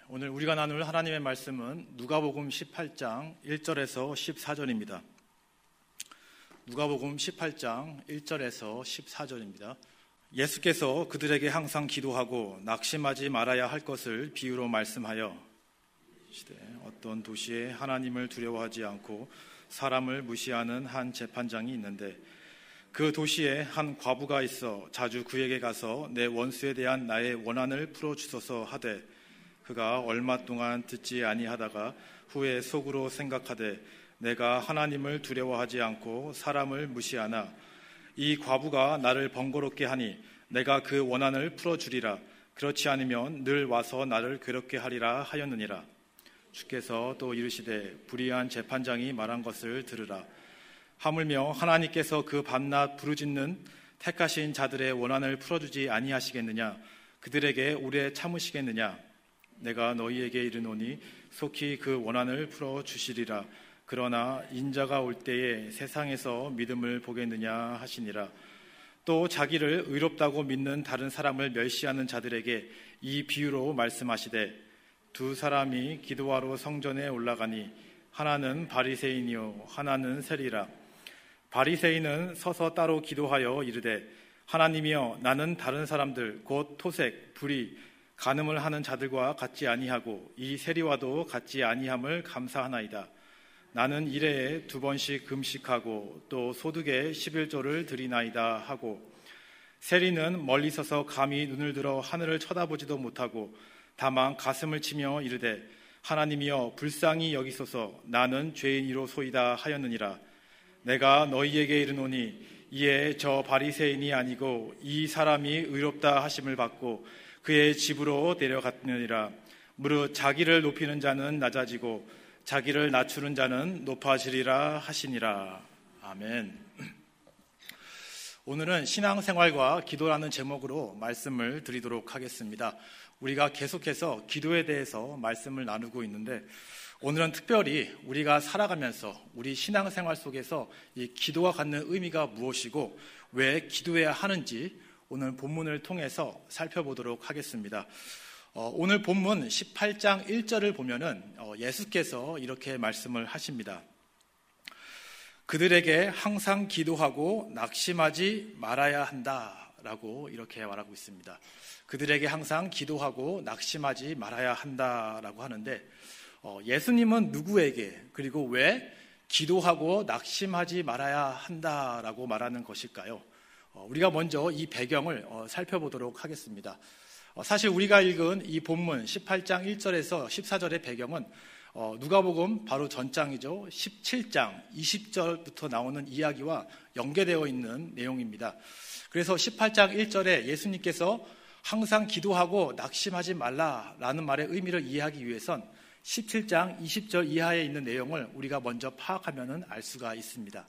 오늘 우리가 나눌 하나님의 말씀은 누가복음 18장 1절에서 14절입니다. 누가복음 18장 1절에서 14절입니다. 예수께서 그들에게 항상 기도하고 낙심하지 말아야 할 것을 비유로 말씀하여 어떤 도시에 하나님을 두려워하지 않고 사람을 무시하는 한 재판장이 있는데 그 도시에 한 과부가 있어 자주 그에게 가서 내 원수에 대한 나의 원한을 풀어주소서 하되 그가 얼마 동안 듣지 아니하다가 후에 속으로 생각하되 내가 하나님을 두려워하지 않고 사람을 무시하나 이 과부가 나를 번거롭게 하니 내가 그 원한을 풀어주리라. 그렇지 않으면 늘 와서 나를 괴롭게 하리라 하였느니라. 주께서 또 이르시되 불의한 재판장이 말한 것을 들으라. 하물며 하나님께서 그 밤낮 부르짖는 택하신 자들의 원한을 풀어주지 아니하시겠느냐? 그들에게 오래 참으시겠느냐? 내가 너희에게 이르노니 속히 그 원한을 풀어주시리라. 그러나 인자가 올 때에 세상에서 믿음을 보겠느냐 하시니라. 또 자기를 의롭다고 믿는 다른 사람을 멸시하는 자들에게 이 비유로 말씀하시되 두 사람이 기도하러 성전에 올라가니 하나는 바리새인이요 하나는 세리라. 바리새인은 서서 따로 기도하여 이르되 하나님이여 나는 다른 사람들 곧 토색, 불의, 간음을 하는 자들과 같지 아니하고 이 세리와도 같지 아니함을 감사하나이다. 나는 일해에 2번씩 금식하고 또 소득에 11조를 드리나이다 하고 세리는 멀리 서서 감히 눈을 들어 하늘을 쳐다보지도 못하고 다만 가슴을 치며 이르되 하나님이여 불쌍히 여기소서 나는 죄인이로소이다 하였느니라. 내가 너희에게 이르노니 이에 저 바리새인이 아니고 이 사람이 의롭다 하심을 받고 그의 집으로 데려갔느니라. 무릇 자기를 높이는 자는 낮아지고 자기를 낮추는 자는 높아지리라 하시니라. 아멘. 오늘은 신앙생활과 기도라는 제목으로 말씀을 드리도록 하겠습니다. 우리가 계속해서 기도에 대해서 말씀을 나누고 있는데 오늘은 특별히 우리가 살아가면서 우리 신앙생활 속에서 이 기도가 갖는 의미가 무엇이고 왜 기도해야 하는지 오늘 본문을 통해서 살펴보도록 하겠습니다. 오늘 본문 18장 1절을 보면은 예수께서 이렇게 말씀을 하십니다. 그들에게 항상 기도하고 낙심하지 말아야 한다라고 이렇게 말하고 있습니다. 그들에게 항상 기도하고 낙심하지 말아야 한다라고 하는데 예수님은 누구에게 그리고 왜 기도하고 낙심하지 말아야 한다라고 말하는 것일까요? 우리가 먼저 이 배경을 살펴보도록 하겠습니다. 사실 우리가 읽은 이 본문 18장 1절에서 14절의 배경은 누가복음 바로 전장이죠. 17장 20절부터 나오는 이야기와 연계되어 있는 내용입니다. 그래서 18장 1절에 예수님께서 항상 기도하고 낙심하지 말라라는 말의 의미를 이해하기 위해선 17장 20절 이하에 있는 내용을 우리가 먼저 파악하면 알 수가 있습니다.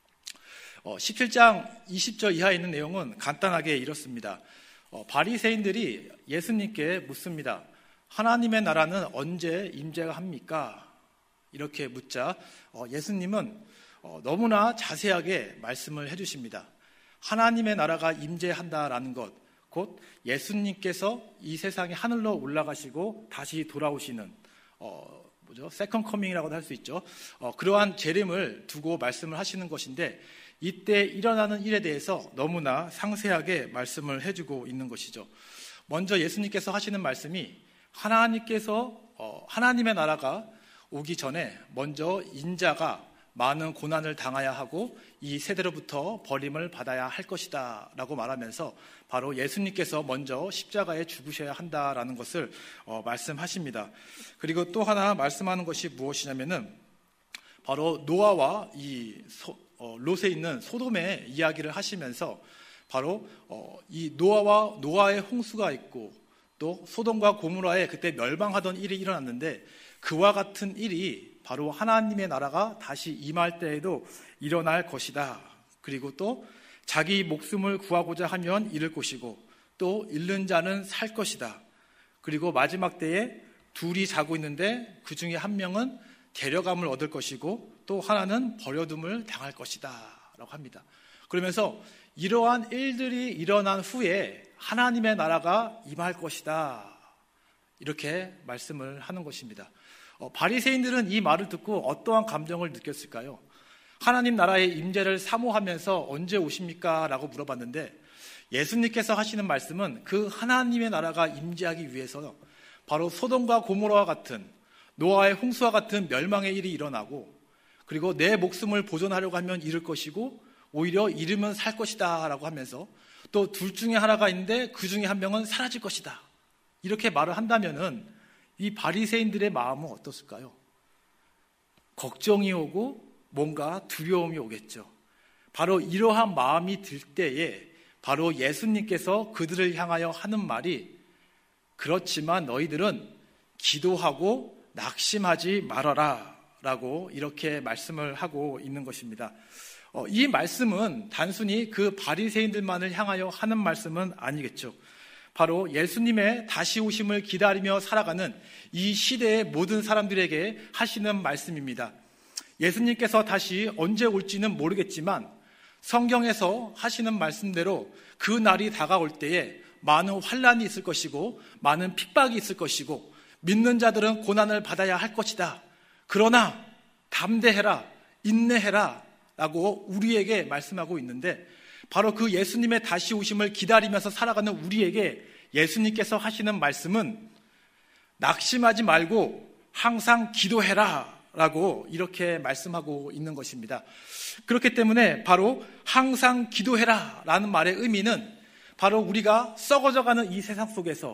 17장 20절 이하에 있는 내용은 간단하게 이렇습니다. 바리새인들이 예수님께 묻습니다. 하나님의 나라는 언제 임재가 합니까? 이렇게 묻자 예수님은 너무나 자세하게 말씀을 해주십니다. 하나님의 나라가 임재한다라는 것, 곧 예수님께서 이 세상에 하늘로 올라가시고 다시 돌아오시는 세컨 커밍이라고도 할 수 있죠. 그러한 재림을 두고 말씀을 하시는 것인데 이때 일어나는 일에 대해서 너무나 상세하게 말씀을 해주고 있는 것이죠. 먼저 예수님께서 하시는 말씀이 하나님의 나라가 오기 전에 먼저 인자가 많은 고난을 당해야 하고 이 세대로부터 버림을 받아야 할 것이다 라고 말하면서 바로 예수님께서 먼저 십자가에 죽으셔야 한다라는 것을 말씀하십니다. 그리고 또 하나 말씀하는 것이 무엇이냐면은 바로 노아와 롯에 있는 소돔의 이야기를 하시면서 바로 이 노아의 홍수가 있고 또 소돔과 고모라에 그때 멸망하던 일이 일어났는데 그와 같은 일이 바로 하나님의 나라가 다시 임할 때에도 일어날 것이다. 그리고 또 자기 목숨을 구하고자 하면 잃을 것이고 또 잃는 자는 살 것이다. 그리고 마지막 때에 둘이 자고 있는데 그 중에 한 명은 데려감을 얻을 것이고 또 하나는 버려둠을 당할 것이다 라고 합니다. 그러면서 이러한 일들이 일어난 후에 하나님의 나라가 임할 것이다 이렇게 말씀을 하는 것입니다. 바리새인들은 이 말을 듣고 어떠한 감정을 느꼈을까요? 하나님 나라의 임재를 사모하면서 언제 오십니까? 라고 물어봤는데 예수님께서 하시는 말씀은 그 하나님의 나라가 임재하기 위해서 바로 소돔과 고모라와 같은 노아의 홍수와 같은 멸망의 일이 일어나고 그리고 내 목숨을 보존하려고 하면 잃을 것이고 오히려 잃으면 살 것이다 라고 하면서 또 둘 중에 하나가 있는데 그 중에 한 명은 사라질 것이다. 이렇게 말을 한다면은 이 바리새인들의 마음은 어떻을까요? 걱정이 오고 뭔가 두려움이 오겠죠. 바로 이러한 마음이 들 때에 바로 예수님께서 그들을 향하여 하는 말이 그렇지만 너희들은 기도하고 낙심하지 말아라 라고 이렇게 말씀을 하고 있는 것입니다. 이 말씀은 단순히 그 바리새인들만을 향하여 하는 말씀은 아니겠죠. 바로 예수님의 다시 오심을 기다리며 살아가는 이 시대의 모든 사람들에게 하시는 말씀입니다. 예수님께서 다시 언제 올지는 모르겠지만 성경에서 하시는 말씀대로 그 날이 다가올 때에 많은 환난이 있을 것이고 많은 핍박이 있을 것이고 믿는 자들은 고난을 받아야 할 것이다. 그러나 담대해라, 인내해라 라고 우리에게 말씀하고 있는데 바로 그 예수님의 다시 오심을 기다리면서 살아가는 우리에게 예수님께서 하시는 말씀은 낙심하지 말고 항상 기도해라 라고 이렇게 말씀하고 있는 것입니다. 그렇기 때문에 바로 항상 기도해라 라는 말의 의미는 바로 우리가 썩어져가는 이 세상 속에서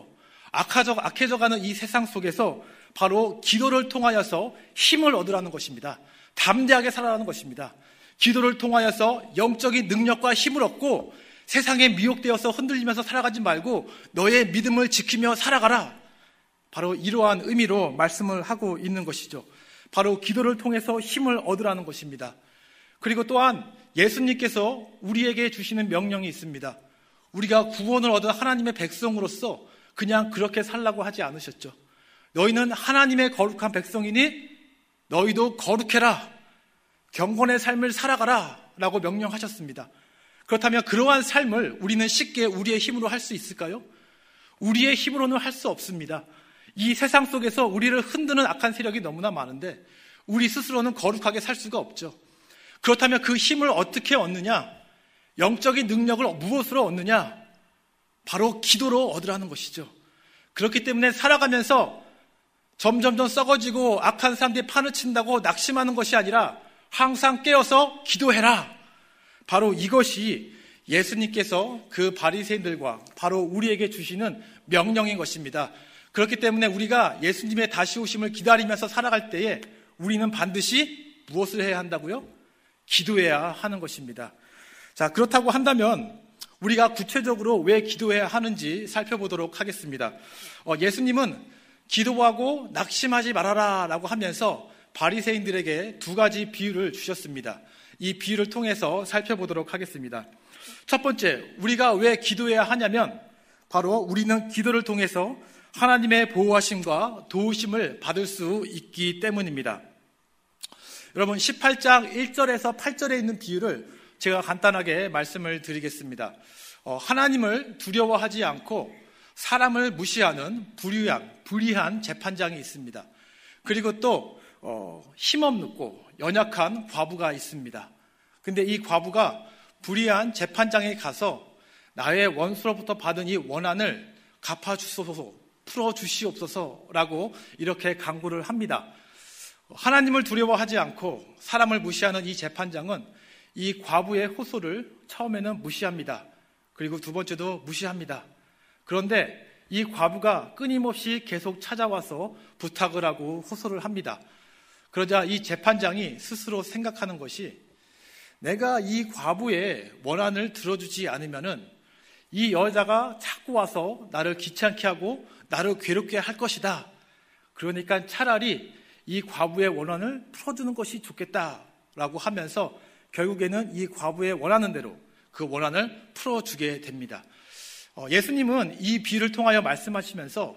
악해져가는 이 세상 속에서 바로 기도를 통하여서 힘을 얻으라는 것입니다. 담대하게 살아가는 것입니다. 기도를 통하여서 영적인 능력과 힘을 얻고 세상에 미혹되어서 흔들리면서 살아가지 말고 너의 믿음을 지키며 살아가라. 바로 이러한 의미로 말씀을 하고 있는 것이죠. 바로 기도를 통해서 힘을 얻으라는 것입니다. 그리고 또한 예수님께서 우리에게 주시는 명령이 있습니다. 우리가 구원을 얻은 하나님의 백성으로서 그냥 그렇게 살라고 하지 않으셨죠. 너희는 하나님의 거룩한 백성이니 너희도 거룩해라. 경건의 삶을 살아가라 라고 명령하셨습니다. 그렇다면 그러한 삶을 우리는 쉽게 우리의 힘으로 할 수 있을까요? 우리의 힘으로는 할 수 없습니다. 이 세상 속에서 우리를 흔드는 악한 세력이 너무나 많은데 우리 스스로는 거룩하게 살 수가 없죠. 그렇다면 그 힘을 어떻게 얻느냐? 영적인 능력을 무엇으로 얻느냐? 바로 기도로 얻으라는 것이죠. 그렇기 때문에 살아가면서 점점점 썩어지고 악한 사람들이 판을 친다고 낙심하는 것이 아니라 항상 깨어서 기도해라. 바로 이것이 예수님께서 그 바리새인들과 바로 우리에게 주시는 명령인 것입니다. 그렇기 때문에 우리가 예수님의 다시 오심을 기다리면서 살아갈 때에 우리는 반드시 무엇을 해야 한다고요? 기도해야 하는 것입니다. 자, 그렇다고 한다면 우리가 구체적으로 왜 기도해야 하는지 살펴보도록 하겠습니다. 예수님은 기도하고 낙심하지 말아라 라고 하면서 바리새인들에게 두 가지 비유를 주셨습니다. 이 비유를 통해서 살펴보도록 하겠습니다. 첫 번째, 우리가 왜 기도해야 하냐면 바로 우리는 기도를 통해서 하나님의 보호하심과 도우심을 받을 수 있기 때문입니다. 여러분 18장 1절에서 8절에 있는 비유를 제가 간단하게 말씀을 드리겠습니다. 하나님을 두려워하지 않고 사람을 무시하는 불의한 재판장이 있습니다. 그리고 또 힘없고 연약한 과부가 있습니다. 근데 이 과부가 불의한 재판장에 가서 나의 원수로부터 받은 이 원한을 갚아주소서, 풀어주시옵소서라고 이렇게 간구를 합니다. 하나님을 두려워하지 않고 사람을 무시하는 이 재판장은 이 과부의 호소를 처음에는 무시합니다. 그리고 두 번째도 무시합니다. 그런데 이 과부가 끊임없이 계속 찾아와서 부탁을 하고 호소를 합니다. 그러자 이 재판장이 스스로 생각하는 것이 내가 이 과부의 원한을 들어주지 않으면은 이 여자가 자꾸 와서 나를 귀찮게 하고 나를 괴롭게 할 것이다. 그러니까 차라리 이 과부의 원한을 풀어주는 것이 좋겠다라고 하면서 결국에는 이 과부의 원하는 대로 그 원한을 풀어주게 됩니다. 예수님은 이 비유를 통하여 말씀하시면서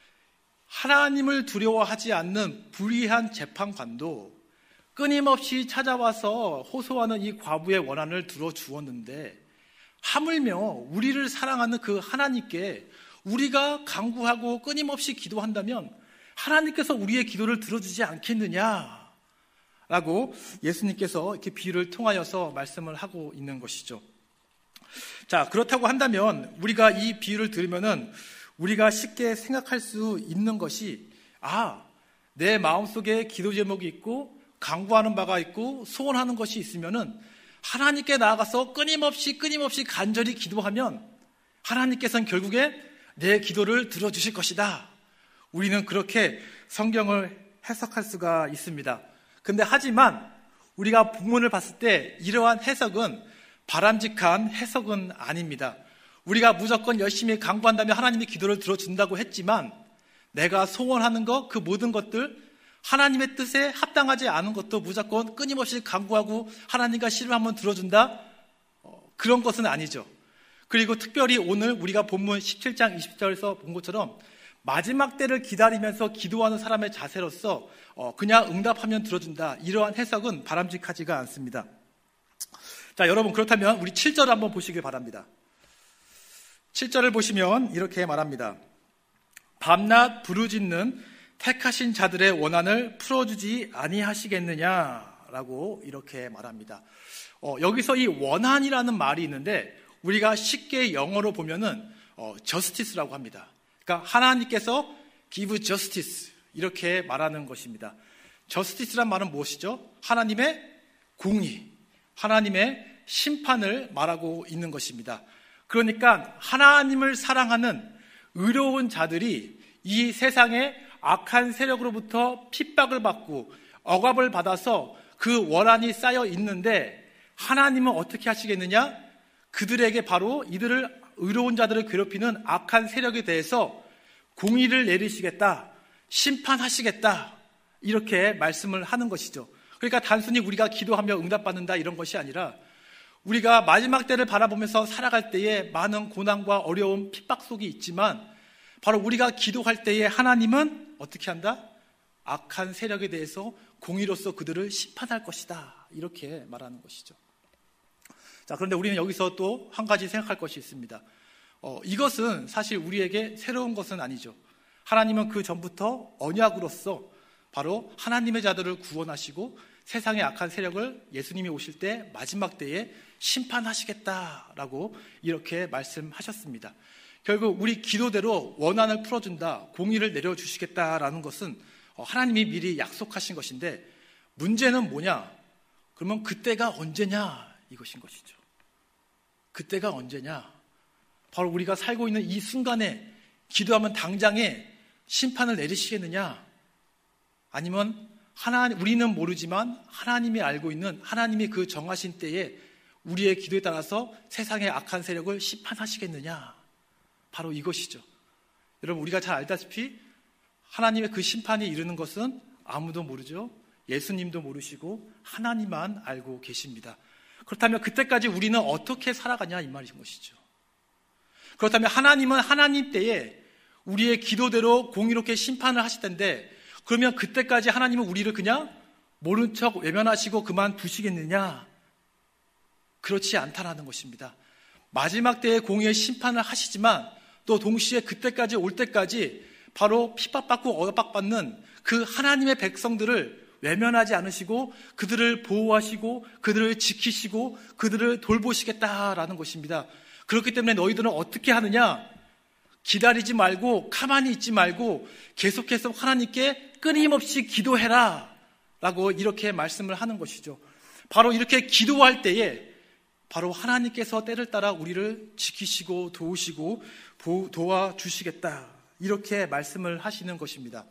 하나님을 두려워하지 않는 불의한 재판관도 끊임없이 찾아와서 호소하는 이 과부의 원한을 들어주었는데 하물며 우리를 사랑하는 그 하나님께 우리가 간구하고 끊임없이 기도한다면 하나님께서 우리의 기도를 들어주지 않겠느냐라고 예수님께서 이렇게 비유를 통하여서 말씀을 하고 있는 것이죠. 자, 그렇다고 한다면 우리가 이 비유를 들으면은 우리가 쉽게 생각할 수 있는 것이, 내 마음속에 기도 제목이 있고 간구하는 바가 있고 소원하는 것이 있으면은 하나님께 나아가서 끊임없이 간절히 기도하면 하나님께서는 결국에 내 기도를 들어주실 것이다. 우리는 그렇게 성경을 해석할 수가 있습니다. 근데 하지만 우리가 본문을 봤을 때 이러한 해석은 바람직한 해석은 아닙니다. 우리가 무조건 열심히 간구한다면 하나님이 기도를 들어준다고 했지만 내가 소원하는 것, 그 모든 것들, 하나님의 뜻에 합당하지 않은 것도 무조건 끊임없이 간구하고 하나님과 씨름하면 들어준다? 그런 것은 아니죠. 그리고 특별히 오늘 우리가 본문 17장 20절에서 본 것처럼 마지막 때를 기다리면서 기도하는 사람의 자세로서 그냥 응답하면 들어준다, 이러한 해석은 바람직하지가 않습니다. 자, 여러분, 그렇다면 우리 7절을 한번 보시길 바랍니다. 7절을 보시면 이렇게 말합니다. 밤낮 부르짖는 택하신 자들의 원한을 풀어주지 아니하시겠느냐라고 이렇게 말합니다. 여기서 이 원한이라는 말이 있는데 우리가 쉽게 영어로 보면은 justice라고 합니다. 그러니까 하나님께서 give justice 이렇게 말하는 것입니다. justice란 말은 무엇이죠? 하나님의 공의, 하나님의 심판을 말하고 있는 것입니다. 그러니까 하나님을 사랑하는 의로운 자들이 이 세상에 악한 세력으로부터 핍박을 받고 억압을 받아서 그 원한이 쌓여 있는데 하나님은 어떻게 하시겠느냐? 그들에게 바로 이들을 의로운 자들을 괴롭히는 악한 세력에 대해서 공의를 내리시겠다, 심판하시겠다, 이렇게 말씀을 하는 것이죠. 그러니까 단순히 우리가 기도하며 응답받는다 이런 것이 아니라 우리가 마지막 때를 바라보면서 살아갈 때에 많은 고난과 어려움, 핍박 속이 있지만 바로 우리가 기도할 때에 하나님은 어떻게 한다? 악한 세력에 대해서 공의로서 그들을 심판할 것이다, 이렇게 말하는 것이죠. 자, 그런데 우리는 여기서 또 한 가지 생각할 것이 있습니다. 이것은 사실 우리에게 새로운 것은 아니죠. 하나님은 그 전부터 언약으로서 바로 하나님의 자들을 구원하시고 세상의 악한 세력을 예수님이 오실 때 마지막 때에 심판하시겠다라고 이렇게 말씀하셨습니다. 결국 우리 기도대로 원한을 풀어준다, 공의를 내려주시겠다라는 것은 하나님이 미리 약속하신 것인데 문제는 뭐냐? 그러면 그때가 언제냐? 이것인 것이죠. 그때가 언제냐? 바로 우리가 살고 있는 이 순간에 기도하면 당장에 심판을 내리시겠느냐? 아니면 우리는 모르지만 하나님이 알고 있는 하나님이 그 정하신 때에 우리의 기도에 따라서 세상의 악한 세력을 심판하시겠느냐? 바로 이것이죠. 여러분, 우리가 잘 알다시피 하나님의 그 심판이 이르는 것은 아무도 모르죠. 예수님도 모르시고 하나님만 알고 계십니다. 그렇다면 그때까지 우리는 어떻게 살아가냐, 이 말인 것이죠. 그렇다면 하나님은 하나님 때에 우리의 기도대로 공의롭게 심판을 하실 텐데 그러면 그때까지 하나님은 우리를 그냥 모른 척 외면하시고 그만두시겠느냐? 그렇지 않다라는 것입니다. 마지막 때에 공의의 심판을 하시지만 또 동시에 그때까지 올 때까지 바로 핍박받고 억압받는 그 하나님의 백성들을 외면하지 않으시고 그들을 보호하시고 그들을 지키시고 그들을 돌보시겠다라는 것입니다. 그렇기 때문에 너희들은 어떻게 하느냐? 기다리지 말고 가만히 있지 말고 계속해서 하나님께 끊임없이 기도해라 라고 이렇게 말씀을 하는 것이죠. 바로 이렇게 기도할 때에 바로 하나님께서 때를 따라 우리를 지키시고 도우시고 도와주시겠다, 이렇게 말씀을 하시는 것입니다.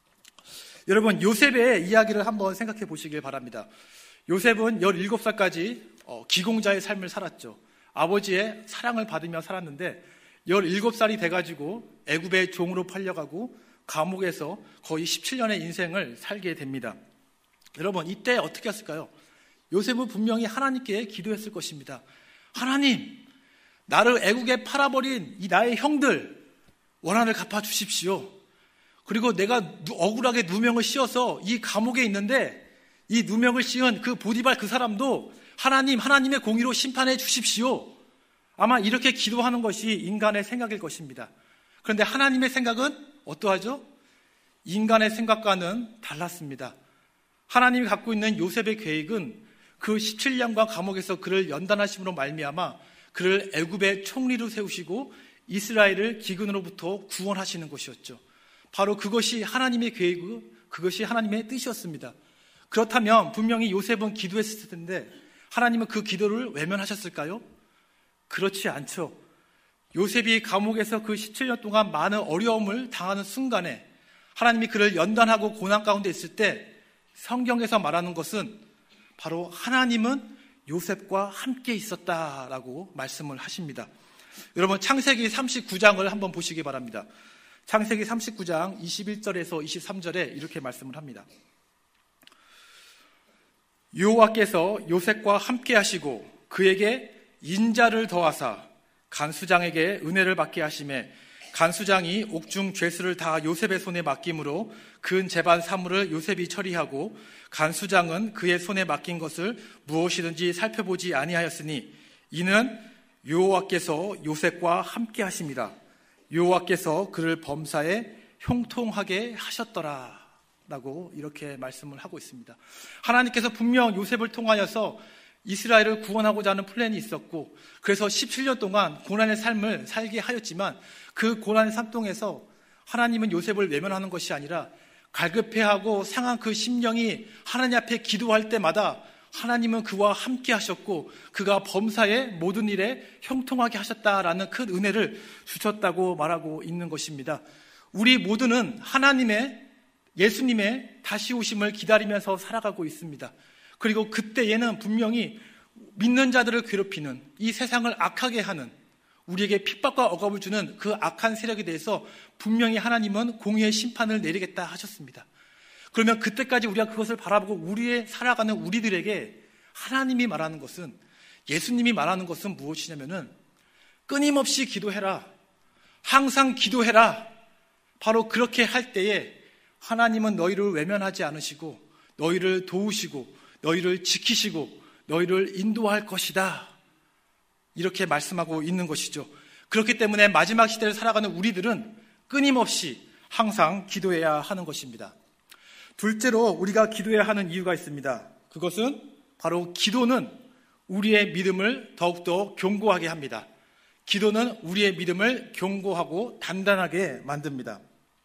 여러분, 요셉의 이야기를 한번 생각해 보시길 바랍니다. 요셉은 17살까지 기공자의 삶을 살았죠. 아버지의 사랑을 받으며 살았는데 17살이 돼가지고 애굽의 종으로 팔려가고 감옥에서 거의 17년의 인생을 살게 됩니다. 여러분, 이때 어떻게 했을까요? 요셉은 분명히 하나님께 기도했을 것입니다. 하나님, 나를 애국에 팔아버린 이 나의 형들 원한을 갚아주십시오. 그리고 내가 억울하게 누명을 씌워서 이 감옥에 있는데 이 누명을 씌운 그 보디발 그 사람도 하나님의 공의로 심판해 주십시오. 아마 이렇게 기도하는 것이 인간의 생각일 것입니다. 그런데 하나님의 생각은 어떠하죠? 인간의 생각과는 달랐습니다. 하나님이 갖고 있는 요셉의 계획은 그 17년간 감옥에서 그를 연단하심으로 말미암아 그를 애굽의 총리로 세우시고 이스라엘을 기근으로부터 구원하시는 것이었죠. 바로 그것이 하나님의 계획이고 그것이 하나님의 뜻이었습니다. 그렇다면 분명히 요셉은 기도했을 텐데 하나님은 그 기도를 외면하셨을까요? 그렇지 않죠. 요셉이 감옥에서 그 17년 동안 많은 어려움을 당하는 순간에 하나님이 그를 연단하고 고난 가운데 있을 때 성경에서 말하는 것은 바로 하나님은 요셉과 함께 있었다라고 말씀을 하십니다. 여러분 창세기 39장을 한번 보시기 바랍니다. 창세기 39장 21절에서 23절에 이렇게 말씀을 합니다. 여호와께서 요셉과 함께 하시고 그에게 인자를 더하사 간수장에게 은혜를 받게 하시매 간수장이 옥중 죄수를 다 요셉의 손에 맡김으로 근 재반 사물을 요셉이 처리하고 간수장은 그의 손에 맡긴 것을 무엇이든지 살펴보지 아니하였으니 이는 여호와께서 요셉과 함께 하심이라. 여호와께서 그를 범사에 형통하게 하셨더라 라고 이렇게 말씀을 하고 있습니다. 하나님께서 분명 요셉을 통하여서 이스라엘을 구원하고자 하는 플랜이 있었고 그래서 17년 동안 고난의 삶을 살게 하였지만 그 고난의 삶 동에서 하나님은 요셉을 외면하는 것이 아니라 갈급해하고 상한 그 심령이 하나님 앞에 기도할 때마다 하나님은 그와 함께 하셨고 그가 범사의 모든 일에 형통하게 하셨다라는 큰 은혜를 주셨다고 말하고 있는 것입니다. 우리 모두는 하나님의 예수님의 다시 오심을 기다리면서 살아가고 있습니다. 그리고 그때에는 분명히 믿는 자들을 괴롭히는 이 세상을 악하게 하는 우리에게 핍박과 억압을 주는 그 악한 세력에 대해서 분명히 하나님은 공의의 심판을 내리겠다 하셨습니다. 그러면 그때까지 우리가 그것을 바라보고 우리의 살아가는 우리들에게 하나님이 말하는 것은 예수님이 말하는 것은 무엇이냐면은 끊임없이 기도해라. 항상 기도해라. 바로 그렇게 할 때에 하나님은 너희를 외면하지 않으시고 너희를 도우시고 너희를 지키시고 너희를 인도할 것이다. 이렇게 말씀하고 있는 것이죠. 그렇기 때문에 마지막 시대를 살아가는 우리들은 끊임없이 항상 기도해야 하는 것입니다. 둘째로 우리가 기도해야 하는 이유가 있습니다. 그것은 바로 기도는 우리의 믿음을 더욱더 견고하게 합니다. 기도는 우리의 믿음을 견고하고 단단하게 만듭니다.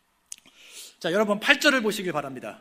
자, 여러분 8절을 보시길 바랍니다.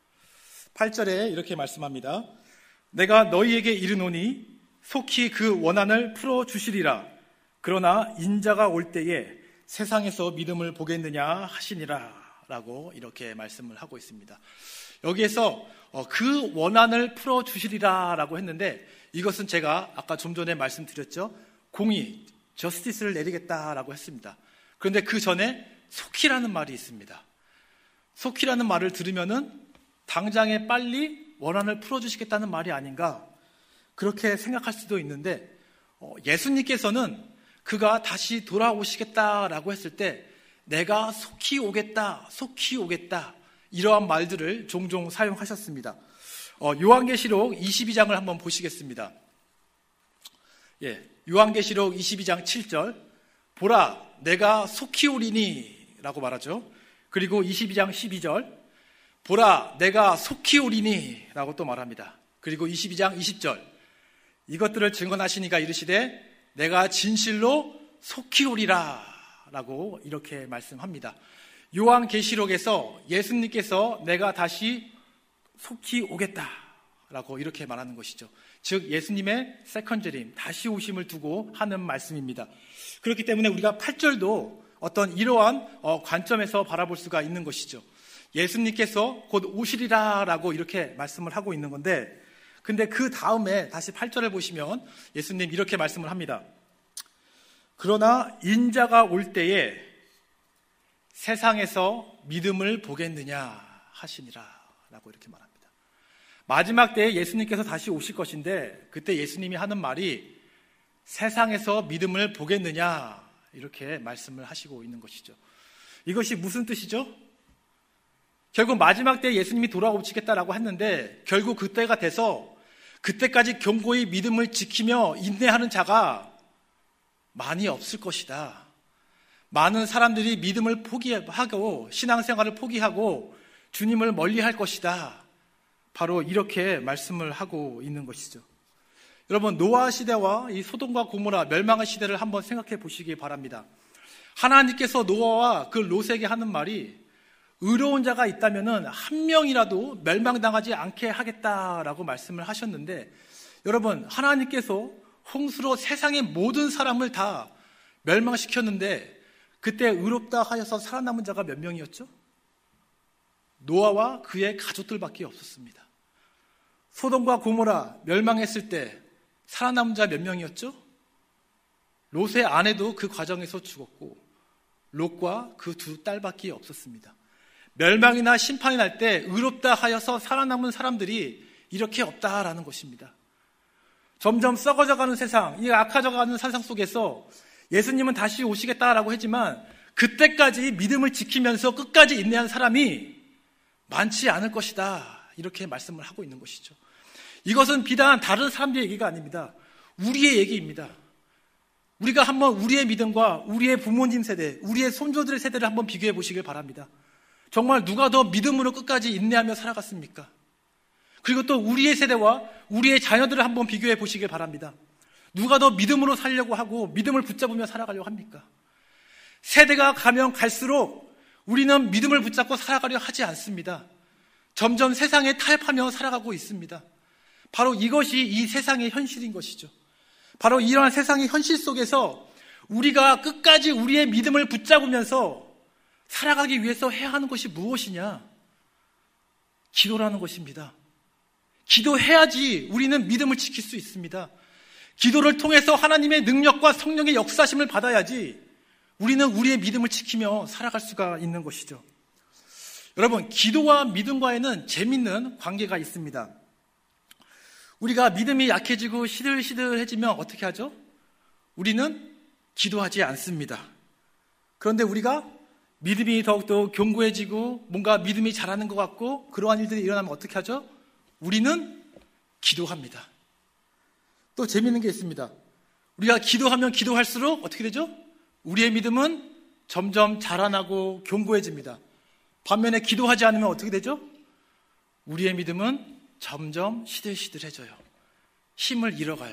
8절에 이렇게 말씀합니다. 내가 너희에게 이르노니 속히 그 원한을 풀어주시리라. 그러나 인자가 올 때에 세상에서 믿음을 보겠느냐 하시니라 라고 이렇게 말씀을 하고 있습니다. 여기에서 그 원한을 풀어주시리라 라고 했는데 이것은 제가 아까 좀 전에 말씀드렸죠. 공의, 저스티스를 내리겠다라고 했습니다. 그런데 그 전에 속히라는 말이 있습니다. 속히라는 말을 들으면은 당장에 빨리 원한을 풀어주시겠다는 말이 아닌가 그렇게 생각할 수도 있는데 예수님께서는 그가 다시 돌아오시겠다라고 했을 때 내가 속히 오겠다, 속히 오겠다 이러한 말들을 종종 사용하셨습니다. 요한계시록 22장을 한번 보시겠습니다. 요한계시록 22장 7절 보라 내가 속히 오리니 라고 말하죠. 그리고 22장 12절 보라 내가 속히 오리니 라고 또 말합니다. 그리고 22장 20절 이것들을 증언하시니가 이르시되 내가 진실로 속히 오리라 라고 이렇게 말씀합니다. 요한계시록에서 예수님께서 내가 다시 속히 오겠다 라고 이렇게 말하는 것이죠. 즉 예수님의 세컨드림 다시 오심을 두고 하는 말씀입니다. 그렇기 때문에 우리가 8절도 어떤 이러한 관점에서 바라볼 수가 있는 것이죠. 예수님께서 곧 오시리라 라고 이렇게 말씀을 하고 있는 건데 근데 그 다음에 다시 8절을 보시면 예수님 이렇게 말씀을 합니다. 그러나 인자가 올 때에 세상에서 믿음을 보겠느냐 하시니라 라고 이렇게 말합니다. 마지막 때에 예수님께서 다시 오실 것인데 그때 예수님이 하는 말이 세상에서 믿음을 보겠느냐 이렇게 말씀을 하시고 있는 것이죠. 이것이 무슨 뜻이죠? 결국 마지막 때에 예수님이 돌아오시겠다라고 했는데 결국 그때가 돼서 그때까지 견고히 믿음을 지키며 인내하는 자가 많이 없을 것이다. 많은 사람들이 믿음을 포기하고 신앙생활을 포기하고 주님을 멀리할 것이다. 바로 이렇게 말씀을 하고 있는 것이죠. 여러분, 노아 시대와 이 소돔과 고모라 멸망의 시대를 한번 생각해 보시기 바랍니다. 하나님께서 노아와 그 롯에게 하는 말이 의로운 자가 있다면은 한 명이라도 멸망당하지 않게 하겠다라고 말씀을 하셨는데, 여러분, 하나님께서 홍수로 세상의 모든 사람을 다 멸망시켰는데 그때 의롭다 하여서 살아남은 자가 몇 명이었죠? 노아와 그의 가족들밖에 없었습니다. 소돔과 고모라 멸망했을 때 살아남은 자 몇 명이었죠? 롯의 아내도 그 과정에서 죽었고 롯과 그 두 딸밖에 없었습니다. 멸망이나 심판이 날 때 의롭다 하여서 살아남은 사람들이 이렇게 없다라는 것입니다. 점점 썩어져가는 세상, 이 악화져가는 세상 속에서 예수님은 다시 오시겠다라고 했지만 그때까지 믿음을 지키면서 끝까지 인내한 사람이 많지 않을 것이다, 이렇게 말씀을 하고 있는 것이죠. 이것은 비단 다른 사람들의 얘기가 아닙니다. 우리의 얘기입니다. 우리가 한번 우리의 믿음과 우리의 부모님 세대, 우리의 손조들의 세대를 한번 비교해 보시길 바랍니다. 정말 누가 더 믿음으로 끝까지 인내하며 살아갔습니까? 그리고 또 우리의 세대와 우리의 자녀들을 한번 비교해 보시길 바랍니다. 누가 더 믿음으로 살려고 하고 믿음을 붙잡으며 살아가려고 합니까? 세대가 가면 갈수록 우리는 믿음을 붙잡고 살아가려 하지 않습니다. 점점 세상에 타협하며 살아가고 있습니다. 바로 이것이 이 세상의 현실인 것이죠. 바로 이러한 세상의 현실 속에서 우리가 끝까지 우리의 믿음을 붙잡으면서 살아가기 위해서 해야 하는 것이 무엇이냐? 기도라는 것입니다. 기도해야지 우리는 믿음을 지킬 수 있습니다. 기도를 통해서 하나님의 능력과 성령의 역사심을 받아야지 우리는 우리의 믿음을 지키며 살아갈 수가 있는 것이죠. 여러분, 기도와 믿음과에는 재밌는 관계가 있습니다. 우리가 믿음이 약해지고 시들시들해지면 어떻게 하죠? 우리는 기도하지 않습니다. 그런데 우리가 믿음이 더욱더 견고해지고 뭔가 믿음이 자라는 것 같고 그러한 일들이 일어나면 어떻게 하죠? 우리는 기도합니다. 또 재미있는 게 있습니다. 우리가 기도하면 기도할수록 어떻게 되죠? 우리의 믿음은 점점 자라나고 견고해집니다. 반면에 기도하지 않으면 어떻게 되죠? 우리의 믿음은 점점 시들시들해져요. 힘을 잃어가요.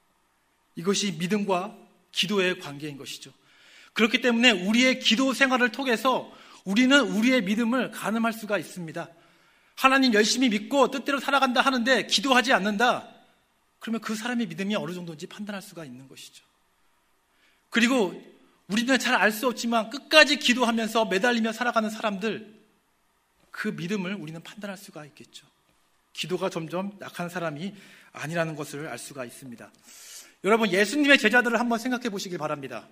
이것이 믿음과 기도의 관계인 것이죠. 그렇기 때문에 우리의 기도 생활을 통해서 우리는 우리의 믿음을 가늠할 수가 있습니다. 하나님 열심히 믿고 뜻대로 살아간다 하는데 기도하지 않는다, 그러면 그 사람의 믿음이 어느 정도인지 판단할 수가 있는 것이죠. 그리고 우리는 잘 알 수 없지만 끝까지 기도하면서 매달리며 살아가는 사람들, 그 믿음을 우리는 판단할 수가 있겠죠. 기도가 점점 약한 사람이 아니라는 것을 알 수가 있습니다. 여러분, 예수님의 제자들을 한번 생각해 보시길 바랍니다.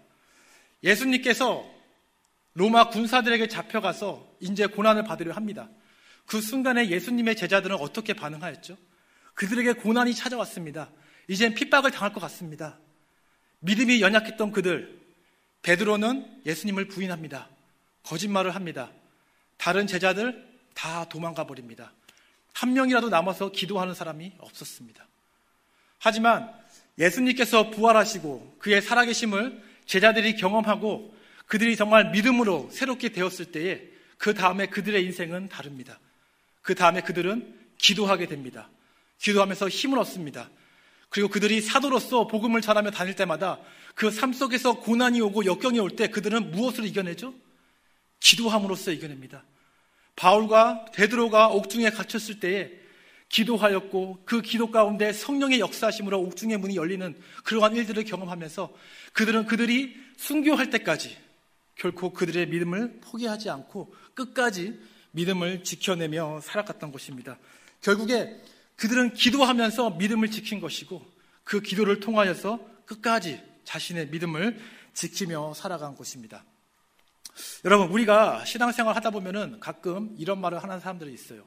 예수님께서 로마 군사들에게 잡혀가서 이제 고난을 받으려 합니다. 그 순간에 예수님의 제자들은 어떻게 반응하였죠? 그들에게 고난이 찾아왔습니다. 이젠 핍박을 당할 것 같습니다. 믿음이 연약했던 그들, 베드로는 예수님을 부인합니다. 거짓말을 합니다. 다른 제자들 다 도망가 버립니다. 한 명이라도 남아서 기도하는 사람이 없었습니다. 하지만 예수님께서 부활하시고 그의 살아계심을 제자들이 경험하고 그들이 정말 믿음으로 새롭게 되었을 때에 그 다음에 그들의 인생은 다릅니다. 그 다음에 그들은 기도하게 됩니다. 기도하면서 힘을 얻습니다. 그리고 그들이 사도로서 복음을 전하며 다닐 때마다 그 삶 속에서 고난이 오고 역경이 올 때 그들은 무엇을 이겨내죠? 기도함으로써 이겨냅니다. 바울과 베드로가 옥중에 갇혔을 때에 기도하였고 그 기도 가운데 성령의 역사심으로 옥중의 문이 열리는 그러한 일들을 경험하면서 그들이 순교할 때까지 결코 그들의 믿음을 포기하지 않고 끝까지 믿음을 지켜내며 살아갔던 것입니다. 결국에 그들은 기도하면서 믿음을 지킨 것이고 그 기도를 통하여서 끝까지 자신의 믿음을 지키며 살아간 것입니다. 여러분, 우리가 신앙생활 하다 보면은 가끔 이런 말을 하는 사람들이 있어요.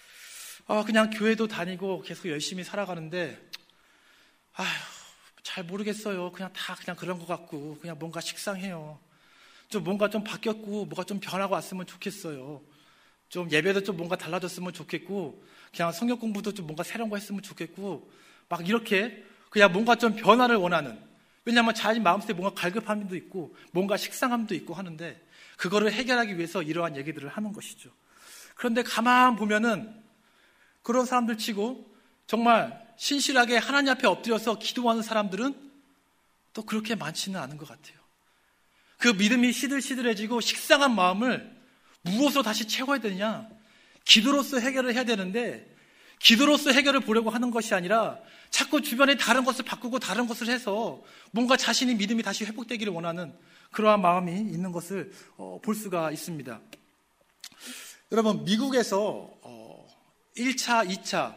그냥 교회도 다니고 계속 열심히 살아가는데 잘 모르겠어요. 그냥 그런 것 같고 그냥 뭔가 식상해요. 좀 뭔가 좀 바뀌었고 뭐가 좀 변하고 왔으면 좋겠어요. 좀 예배도 좀 뭔가 달라졌으면 좋겠고 그냥 성경 공부도 좀 뭔가 새로운 거 했으면 좋겠고 막 이렇게 그냥 뭔가 좀 변화를 원하는, 왜냐하면 자기 마음속에 뭔가 갈급함도 있고 뭔가 식상함도 있고 하는데 그거를 해결하기 위해서 이러한 얘기들을 하는 것이죠. 그런데 가만 보면은 그런 사람들 치고 정말 신실하게 하나님 앞에 엎드려서 기도하는 사람들은 또 그렇게 많지는 않은 것 같아요. 그 믿음이 시들시들해지고 식상한 마음을 무엇으로 다시 채워야 되느냐? 기도로서 해결을 해야 되는데 기도로서 해결을 보려고 하는 것이 아니라 자꾸 주변에 다른 것을 바꾸고 다른 것을 해서 뭔가 자신의 믿음이 다시 회복되기를 원하는 그러한 마음이 있는 것을 볼 수가 있습니다. 여러분, 미국에서 1차, 2차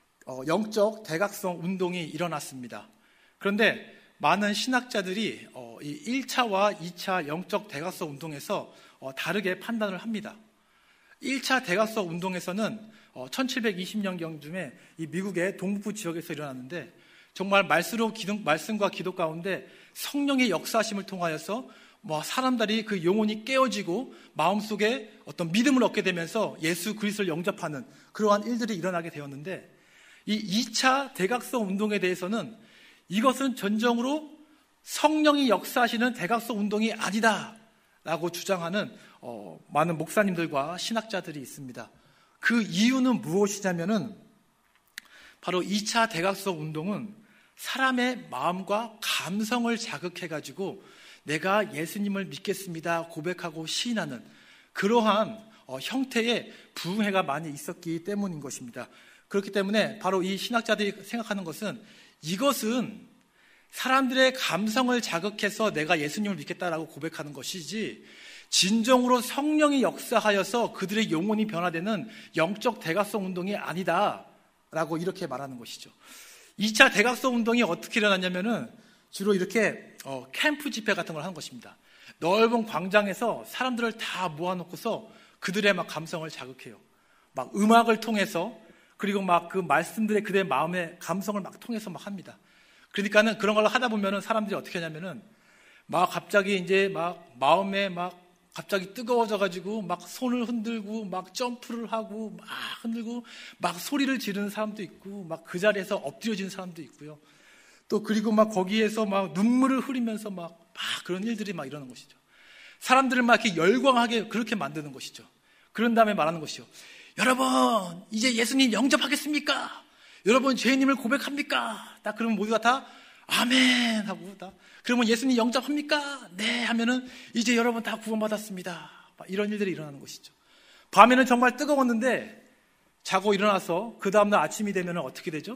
영적 대각성 운동이 일어났습니다. 그런데 많은 신학자들이 이 1차와 2차 영적 대각성 운동에서 다르게 판단을 합니다. 1차 대각성 운동에서는 1720년경쯤에 이 미국의 동부 지역에서 일어났는데 정말 말씀과 기도 가운데 성령의 역사하심을 통하여서 사람들이 그 영혼이 깨어지고 마음속에 어떤 믿음을 얻게 되면서 예수 그리스도를 영접하는 그러한 일들이 일어나게 되었는데 이 2차 대각성 운동에 대해서는 이것은 전적으로 성령이 역사하시는 대각성 운동이 아니다라고 주장하는 많은 목사님들과 신학자들이 있습니다. 그 이유는 무엇이냐면은 바로 2차 대각성 운동은 사람의 마음과 감성을 자극해가지고 내가 예수님을 믿겠습니다 고백하고 시인하는 그러한 형태의 부흥회가 많이 있었기 때문인 것입니다. 그렇기 때문에 바로 이 신학자들이 생각하는 것은 이것은 사람들의 감성을 자극해서 내가 예수님을 믿겠다라고 고백하는 것이지 진정으로 성령이 역사하여서 그들의 영혼이 변화되는 영적 대각성 운동이 아니다라고 이렇게 말하는 것이죠. 2차 대각성 운동이 어떻게 일어났냐면은 주로 이렇게 캠프 집회 같은 걸 하는 것입니다. 넓은 광장에서 사람들을 다 모아놓고서 그들의 막 감성을 자극해요. 막 음악을 통해서 그리고 막 그 말씀들의 그들의 마음의 감성을 막 통해서 막 합니다. 그러니까는 그런 걸 하다 보면은 사람들이 어떻게 하냐면은 막 갑자기 이제 막 마음에 막 갑자기 뜨거워져가지고 막 손을 흔들고 막 점프를 하고 막 흔들고 막 소리를 지르는 사람도 있고 막 그 자리에서 엎드려지는 사람도 있고요. 또 그리고 막 거기에서 막 눈물을 흘리면서 막 그런 일들이 막 일어나는 것이죠. 사람들을 막 이렇게 열광하게 그렇게 만드는 것이죠. 그런 다음에 말하는 것이죠. 여러분, 이제 예수님 영접하겠습니까? 여러분, 죄인님을 고백합니까? 딱 그러면 모두가 다 아멘 하고 다 그러면 예수님 영접합니까? 네 하면은 이제 여러분 다 구원받았습니다. 이런 일들이 일어나는 것이죠. 밤에는 정말 뜨거웠는데 자고 일어나서 그 다음날 아침이 되면 어떻게 되죠?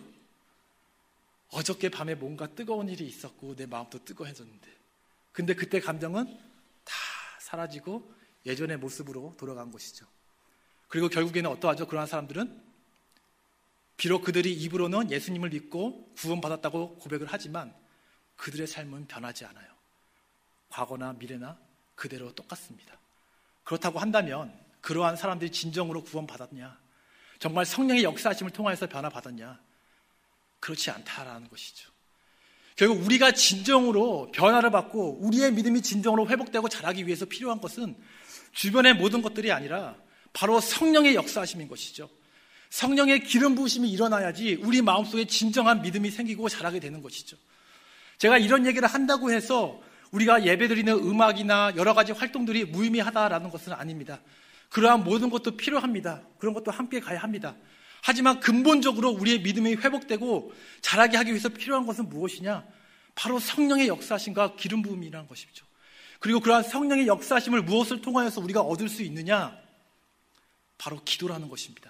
어저께 밤에 뭔가 뜨거운 일이 있었고 내 마음도 뜨거워졌는데 근데 그때 감정은 다 사라지고 예전의 모습으로 돌아간 것이죠. 그리고 결국에는 어떠하죠? 그러한 사람들은 비록 그들이 입으로는 예수님을 믿고 구원받았다고 고백을 하지만 그들의 삶은 변하지 않아요. 과거나 미래나 그대로 똑같습니다. 그렇다고 한다면 그러한 사람들이 진정으로 구원받았냐? 정말 성령의 역사하심을 통해서 변화받았냐? 그렇지 않다라는 것이죠. 결국 우리가 진정으로 변화를 받고 우리의 믿음이 진정으로 회복되고 자라기 위해서 필요한 것은 주변의 모든 것들이 아니라 바로 성령의 역사하심인 것이죠. 성령의 기름 부으심이 일어나야지 우리 마음속에 진정한 믿음이 생기고 자라게 되는 것이죠. 제가 이런 얘기를 한다고 해서 우리가 예배드리는 음악이나 여러 가지 활동들이 무의미하다라는 것은 아닙니다. 그러한 모든 것도 필요합니다. 그런 것도 함께 가야 합니다. 하지만 근본적으로 우리의 믿음이 회복되고 자라게 하기 위해서 필요한 것은 무엇이냐? 바로 성령의 역사하심과 기름 부음이라는 것이죠. 그리고 그러한 성령의 역사하심을 무엇을 통하여서 우리가 얻을 수 있느냐? 바로 기도라는 것입니다.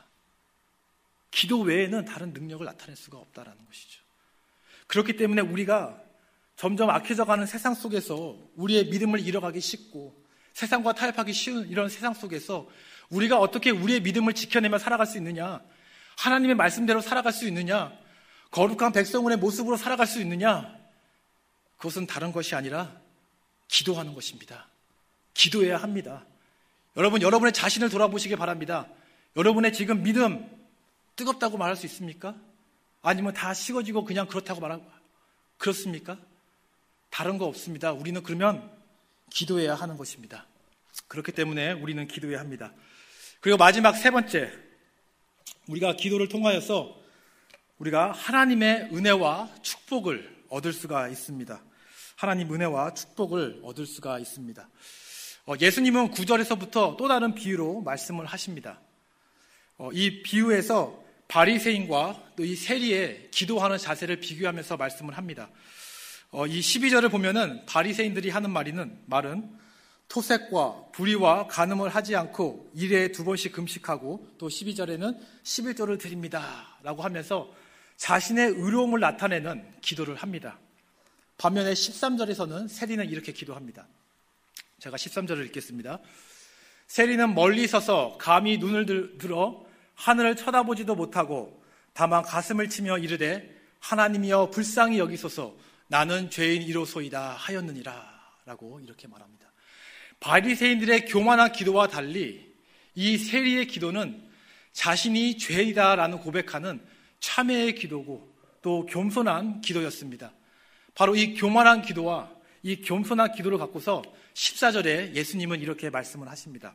기도 외에는 다른 능력을 나타낼 수가 없다라는 것이죠. 그렇기 때문에 우리가 점점 악해져가는 세상 속에서 우리의 믿음을 잃어가기 쉽고 세상과 타협하기 쉬운 이런 세상 속에서 우리가 어떻게 우리의 믿음을 지켜내며 살아갈 수 있느냐? 하나님의 말씀대로 살아갈 수 있느냐? 거룩한 백성의 모습으로 살아갈 수 있느냐? 그것은 다른 것이 아니라 기도하는 것입니다. 기도해야 합니다. 여러분, 여러분의 자신을 돌아보시기 바랍니다. 여러분의 지금 믿음 뜨겁다고 말할 수 있습니까? 아니면 다 식어지고 그냥 그렇다고 말하고 그렇습니까? 다른 거 없습니다. 우리는 그러면 기도해야 하는 것입니다. 그렇기 때문에 우리는 기도해야 합니다. 그리고 마지막 세 번째, 우리가 기도를 통하여서 우리가 하나님의 은혜와 축복을 얻을 수가 있습니다. 하나님 은혜와 축복을 얻을 수가 있습니다. 예수님은 9절에서부터 또 다른 비유로 말씀을 하십니다. 이 비유에서 바리새인과 또 이 세리의 기도하는 자세를 비교하면서 말씀을 합니다. 이 12절을 보면은 바리새인들이 하는 말은 토색과 불의와 간음을 하지 않고 일에 2번씩 금식하고, 또 12절에는 11조를 드립니다 라고 하면서 자신의 의로움을 나타내는 기도를 합니다. 반면에 13절에서는 세리는 이렇게 기도합니다. 제가 13절을 읽겠습니다. 세리는 멀리 서서 감히 눈을 들어 하늘을 쳐다보지도 못하고 다만 가슴을 치며 이르되 하나님이여 불쌍히 여기소서 나는 죄인이로소이다 하였느니라 라고 이렇게 말합니다. 바리새인들의 교만한 기도와 달리 이 세리의 기도는 자신이 죄이다라는 고백하는 참회의 기도고 또 겸손한 기도였습니다. 바로 이 교만한 기도와 이 겸손한 기도를 갖고서 14절에 예수님은 이렇게 말씀을 하십니다.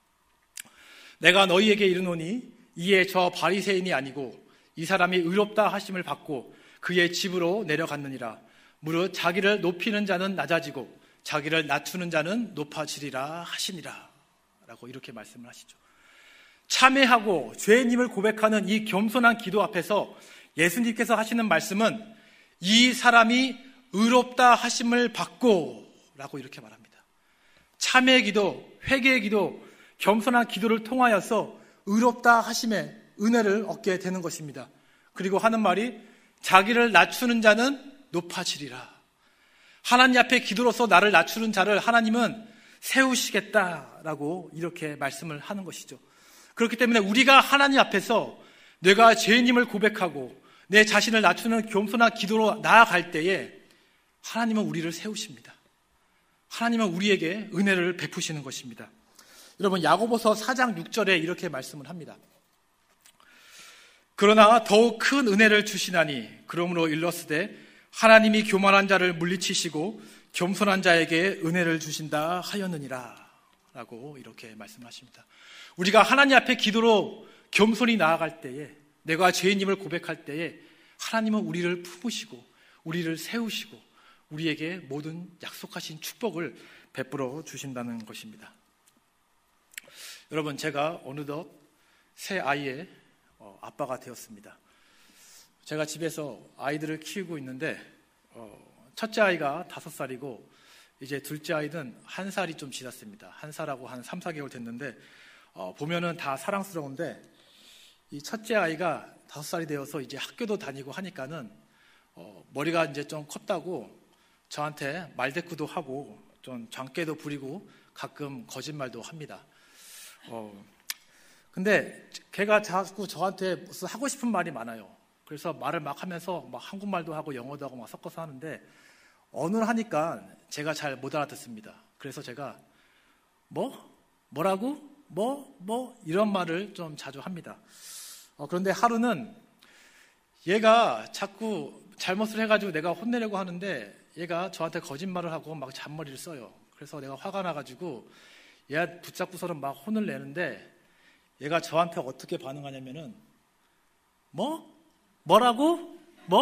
내가 너희에게 이르노니 이에 저 바리새인이 아니고 이 사람이 의롭다 하심을 받고 그의 집으로 내려갔느니라. 무릇 자기를 높이는 자는 낮아지고 자기를 낮추는 자는 높아지리라 하시니라 라고 이렇게 말씀을 하시죠. 참회하고 죄님을 고백하는 이 겸손한 기도 앞에서 예수님께서 하시는 말씀은 이 사람이 의롭다 하심을 받고 라고 이렇게 말합니다. 참회의 기도, 회개의 기도, 겸손한 기도를 통하여서 의롭다 하심의 은혜를 얻게 되는 것입니다. 그리고 하는 말이 자기를 낮추는 자는 높아지리라. 하나님 앞에 기도로서 나를 낮추는 자를 하나님은 세우시겠다라고 이렇게 말씀을 하는 것이죠. 그렇기 때문에 우리가 하나님 앞에서 내가 죄인임을 고백하고 내 자신을 낮추는 겸손한 기도로 나아갈 때에 하나님은 우리를 세우십니다. 하나님은 우리에게 은혜를 베푸시는 것입니다. 여러분, 야고보서 4장 6절에 이렇게 말씀을 합니다. 그러나 더욱 큰 은혜를 주시나니 그러므로 일렀으되 하나님이 교만한 자를 물리치시고 겸손한 자에게 은혜를 주신다 하였느니라 라고 이렇게 말씀하십니다. 우리가 하나님 앞에 기도로 겸손히 나아갈 때에, 내가 죄인임을 고백할 때에 하나님은 우리를 품으시고 우리를 세우시고 우리에게 모든 약속하신 축복을 베풀어 주신다는 것입니다. 여러분, 제가 어느덧 새 아이의 아빠가 되었습니다. 제가 집에서 아이들을 키우고 있는데 첫째 아이가 5살이고 이제 둘째 아이는 1살이 좀 지났습니다. 1살하고 한 3, 4개월 됐는데 보면은 다 사랑스러운데 이 첫째 아이가 5살이 되어서 이제 학교도 다니고 하니까는 머리가 이제 좀 컸다고 저한테 말대꾸도 하고 좀 장깨도 부리고 가끔 거짓말도 합니다. 근데 걔가 자꾸 저한테 무슨 하고 싶은 말이 많아요. 그래서 말을 막 하면서 막 한국말도 하고 영어도 하고 막 섞어서 하는데 어느 날 하니까 제가 잘 못 알아듣습니다. 그래서 제가 뭐라고? 이런 말을 좀 자주 합니다. 그런데 하루는 얘가 자꾸 잘못을 해가지고 내가 혼내려고 하는데 얘가 저한테 거짓말을 하고 막 잔머리를 써요. 그래서 내가 화가 나가지고 얘 붙잡고서는 막 혼을 내는데 얘가 저한테 어떻게 반응하냐면은 뭐라고?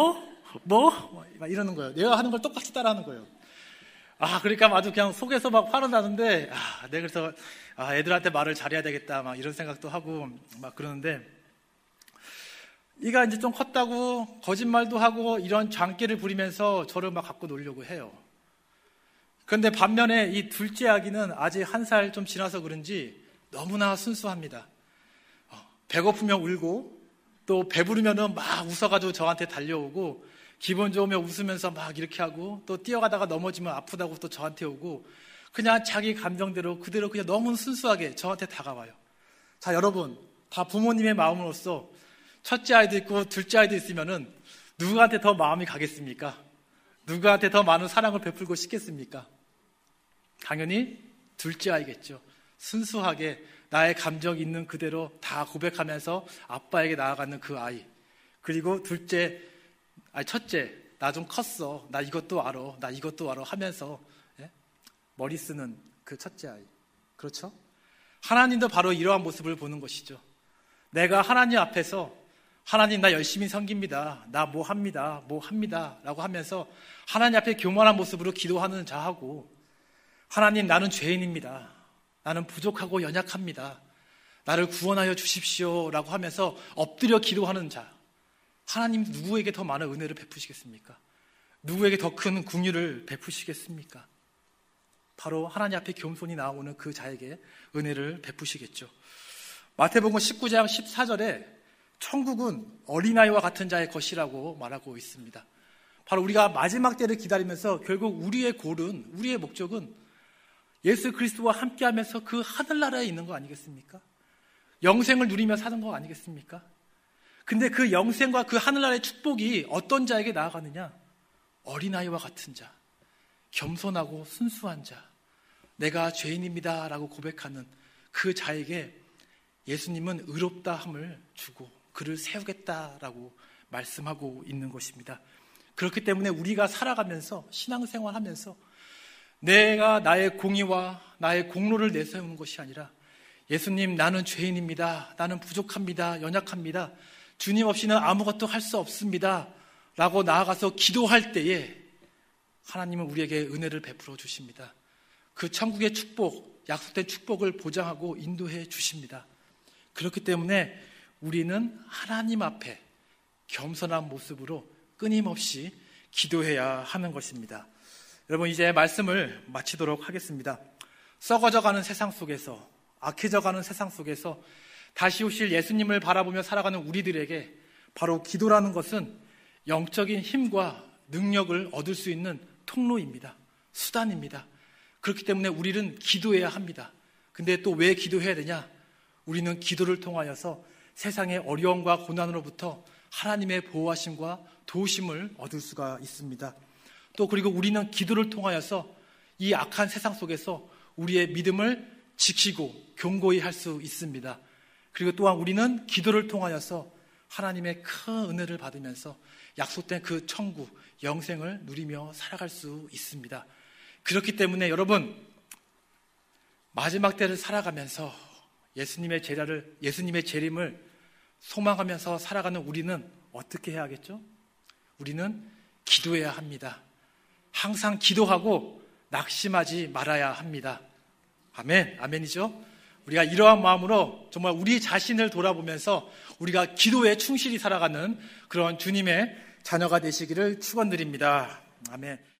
막 이러는 거예요. 내가 하는 걸 똑같이 따라하는 거예요. 그러니까 아주 그냥 속에서 막 화를 나는데 내가 그래서 애들한테 말을 잘해야 되겠다 막 이런 생각도 하고 막 그러는데 얘가 이제 좀 컸다고 거짓말도 하고 이런 장기를 부리면서 저를 막 갖고 놀려고 해요. 그런데 반면에 이 둘째 아기는 아직 1살 좀 지나서 그런지 너무나 순수합니다. 배고프면 울고 또 배부르면은 막 웃어가지고 저한테 달려오고 기분 좋으면 웃으면서 막 이렇게 하고 또 뛰어가다가 넘어지면 아프다고 또 저한테 오고 그냥 자기 감정대로 그대로 그냥 너무 순수하게 저한테 다가와요. 자, 여러분, 다 부모님의 마음으로서 첫째 아이도 있고 둘째 아이도 있으면은 누구한테 더 마음이 가겠습니까? 누구한테 더 많은 사랑을 베풀고 싶겠습니까? 당연히 둘째 아이겠죠. 순수하게 나의 감정 있는 그대로 다 고백하면서 아빠에게 나아가는 그 아이. 그리고 첫째, 나 좀 컸어. 나 이것도 알아 하면서 머리 쓰는 그 첫째 아이. 그렇죠? 하나님도 바로 이러한 모습을 보는 것이죠. 내가 하나님 앞에서 하나님 나 열심히 섬깁니다. 나 뭐 합니다. 라고 하면서 하나님 앞에 교만한 모습으로 기도하는 자하고, 하나님 나는 죄인입니다. 나는 부족하고 연약합니다. 나를 구원하여 주십시오 라고 하면서 엎드려 기도하는 자, 하나님 누구에게 더 많은 은혜를 베푸시겠습니까? 누구에게 더 큰 긍휼을 베푸시겠습니까? 바로 하나님 앞에 겸손히 나오는 그 자에게 은혜를 베푸시겠죠. 마태복음 19장 14절에 천국은 어린아이와 같은 자의 것이라고 말하고 있습니다. 바로 우리가 마지막 때를 기다리면서 결국 우리의 골은, 우리의 목적은 예수 그리스도와 함께하면서 그 하늘나라에 있는 거 아니겠습니까? 영생을 누리며 사는 거 아니겠습니까? 근데 그 영생과 그 하늘나라의 축복이 어떤 자에게 나아가느냐? 어린아이와 같은 자, 겸손하고 순수한 자, 내가 죄인입니다 라고 고백하는 그 자에게 예수님은 의롭다함을 주고 그를 세우겠다라고 말씀하고 있는 것입니다. 그렇기 때문에 우리가 살아가면서, 신앙생활하면서 내가 나의 공의와 나의 공로를 내세우는 것이 아니라, 예수님 나는 죄인입니다, 나는 부족합니다, 연약합니다, 주님 없이는 아무것도 할 수 없습니다 라고 나아가서 기도할 때에 하나님은 우리에게 은혜를 베풀어 주십니다. 그 천국의 축복, 약속된 축복을 보장하고 인도해 주십니다. 그렇기 때문에 우리는 하나님 앞에 겸손한 모습으로 끊임없이 기도해야 하는 것입니다. 여러분, 이제 말씀을 마치도록 하겠습니다. 썩어져가는 세상 속에서, 악해져가는 세상 속에서 다시 오실 예수님을 바라보며 살아가는 우리들에게 바로 기도라는 것은 영적인 힘과 능력을 얻을 수 있는 통로입니다. 수단입니다. 그렇기 때문에 우리는 기도해야 합니다. 근데 또 왜 기도해야 되냐? 우리는 기도를 통하여서 세상의 어려움과 고난으로부터 하나님의 보호하심과 도우심을 얻을 수가 있습니다. 또 그리고 우리는 기도를 통하여서 이 악한 세상 속에서 우리의 믿음을 지키고 견고히 할 수 있습니다. 그리고 또한 우리는 기도를 통하여서 하나님의 큰 은혜를 받으면서 약속된 그 천국, 영생을 누리며 살아갈 수 있습니다. 그렇기 때문에 여러분, 마지막 때를 살아가면서 예수님의 재림을 소망하면서 살아가는 우리는 어떻게 해야겠죠? 우리는 기도해야 합니다. 항상 기도하고 낙심하지 말아야 합니다. 아멘, 아멘이죠? 우리가 이러한 마음으로 정말 우리 자신을 돌아보면서 우리가 기도에 충실히 살아가는 그런 주님의 자녀가 되시기를 축원드립니다. 아멘.